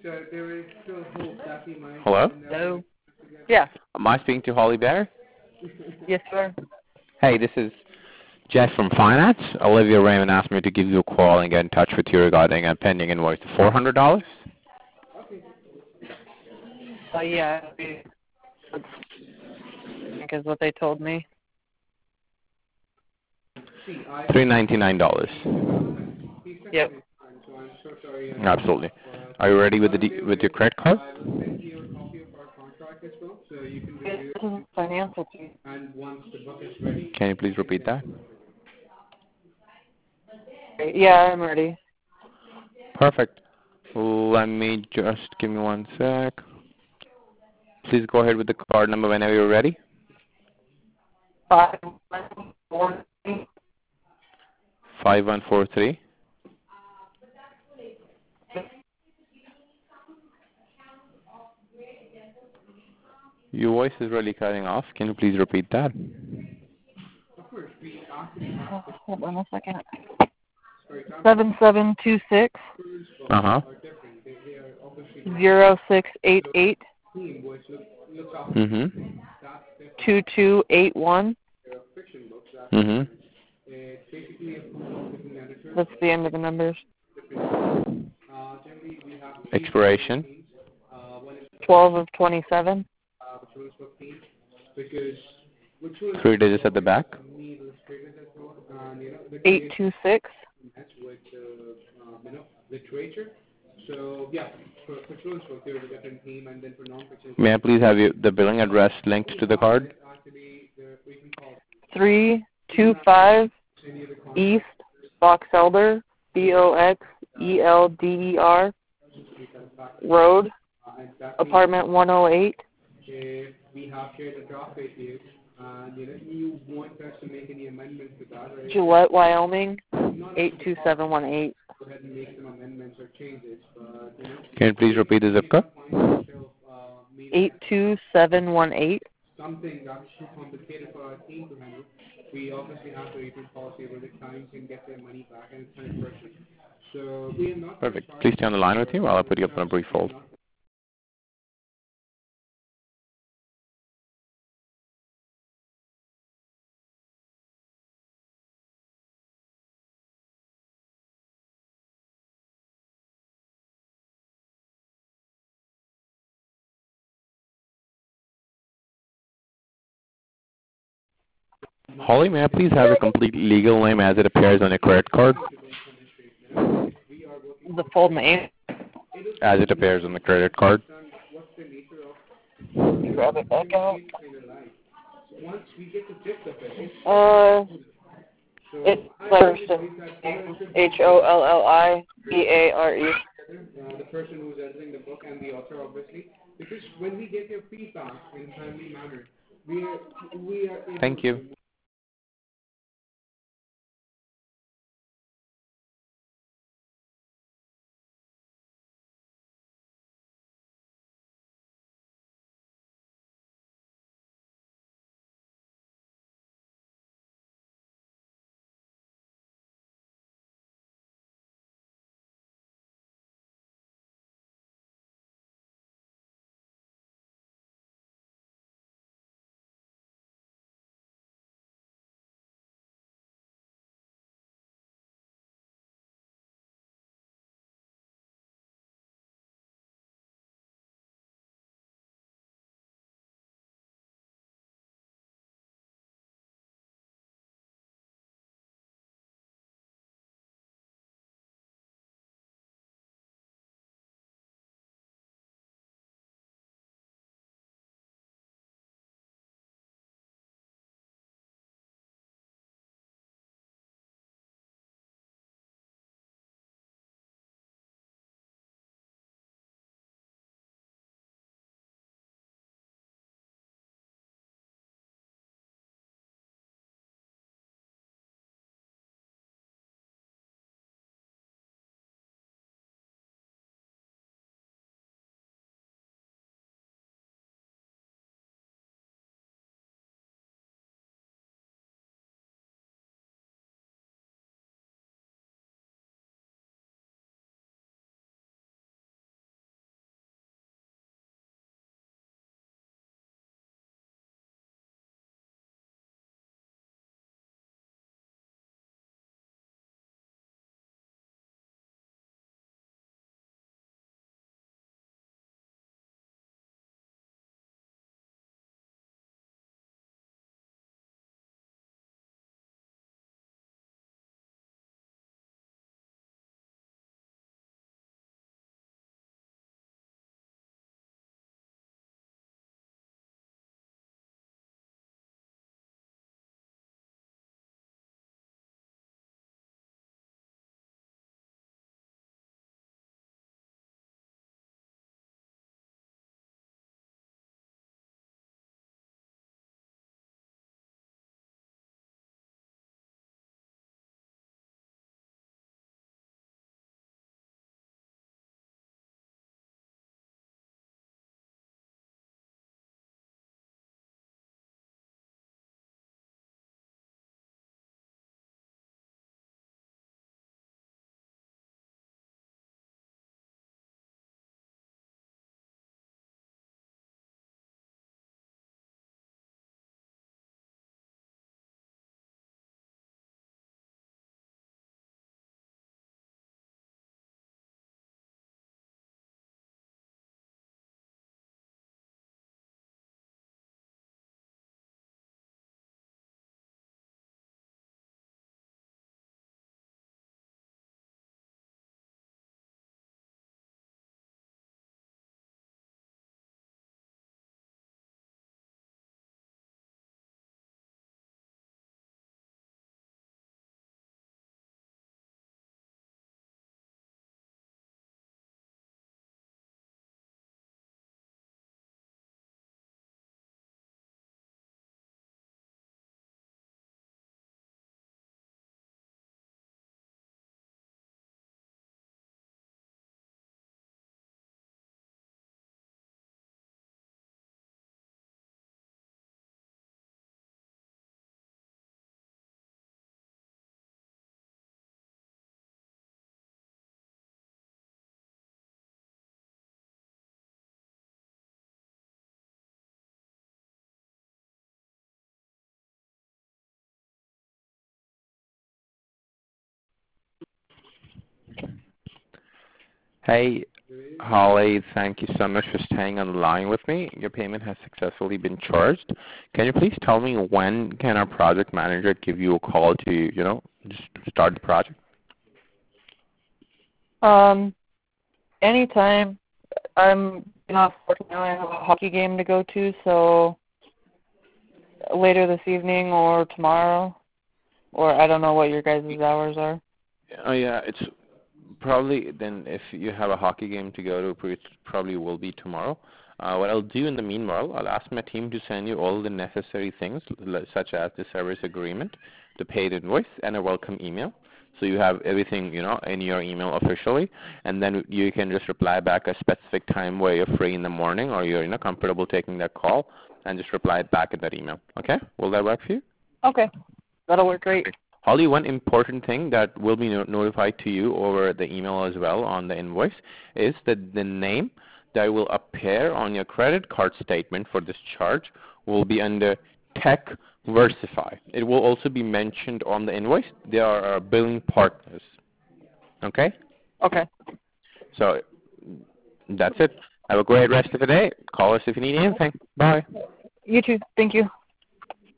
Hello? Hello? Yeah. Am I speaking to Holly Bear? Yes, sir. Hey, this is Jeff from Finance. Olivia Raymond asked me to give you a call and get in touch with you regarding a pending invoice of $400. Yeah. I think is what they told me. $399. Yep. Absolutely. Are you ready with with your credit card? This is financial. Can you please repeat that? Yeah, I'm ready. Perfect. Let me just give me one sec. Please go ahead with the card number whenever you're ready. 5143 5143. Your voice is really cutting off. Can you please repeat that? Hold on a second. 7726 Uh-huh. 0688 Mm-hmm. 2281. Mm-hmm. That's the end of the numbers. Expiration. 12 of 27. 3 digits at the back. 826. May I please have the billing address linked to the card? 325 East Boxelder, Boxelder Road, apartment 108, Gillette, Wyoming, 82718. Can you please repeat the zip code? 82718. Perfect. Please stay on the line with me while I put you up on a brief hold. Holly, may I please have your complete legal name as it appears on your credit card? The full name. As it appears on the credit card. Grab it back out. It's Larson. HOLLIBARE. Thank you. Hey, Holly, thank you so much for staying on the line with me. Your payment has successfully been charged. Can you please tell me when can our project manager give you a call to, just start the project? Anytime. I'm not working now. I have a hockey game to go to, so later this evening or tomorrow, or I don't know what your guys' hours are. Oh yeah, it's probably then if you have a hockey game to go to, it probably will be tomorrow. What I'll do in the meanwhile, I'll ask my team to send you all the necessary things, such as the service agreement, the paid invoice, and a welcome email. So you have everything, in your email officially, and then you can just reply back a specific time where you're free in the morning or you're, comfortable taking that call, and just reply it back in that email. Okay? Will that work for you? Okay. That'll work great. Holly, one important thing that will be notified to you over the email as well on the invoice is that the name that will appear on your credit card statement for this charge will be under Tech Versify. It will also be mentioned on the invoice. They are our billing partners. Okay? Okay. So that's it. Have a great rest of the day. Call us if you need anything. Bye. You too. Thank you.